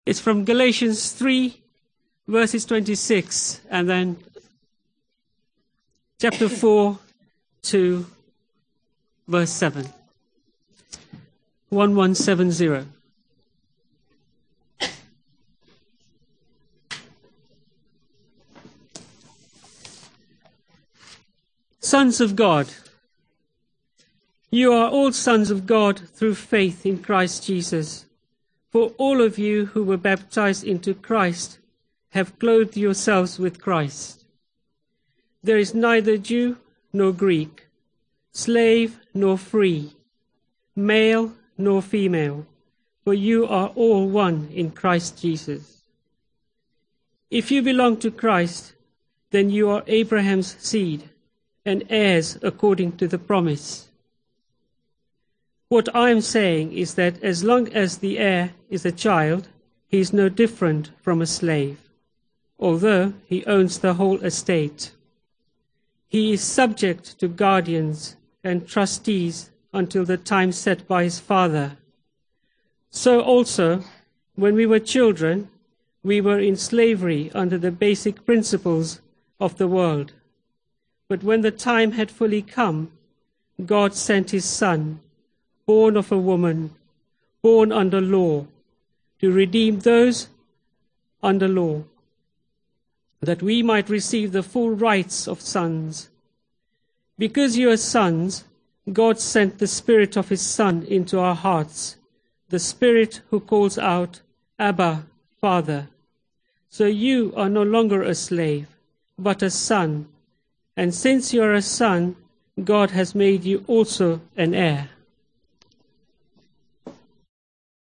It's from Galatians 3, verses 26, and then chapter 4 to verse 7. 1170. Sons of God, you are all sons of God through faith in Christ Jesus. For all of you who were baptized into Christ have clothed yourselves with Christ. There is neither Jew nor Greek, slave nor free, male nor female, for you are all one in Christ Jesus. If you belong to Christ, then you are Abraham's seed and heirs according to the promise. What I am saying is that as long as the heir is a child, he is no different from a slave, although he owns the whole estate. He is subject to guardians and trustees until the time set by his father. So also, when we were children, we were in slavery under the basic principles of the world. But when the time had fully come, God sent his Son, born of a woman, born under law, to redeem those under law, that we might receive the full rights of sons. Because you are sons, God sent the Spirit of his Son into our hearts, the Spirit who calls out, Abba, Father. So you are no longer a slave, but a son, and since you are a son, God has made you also an heir.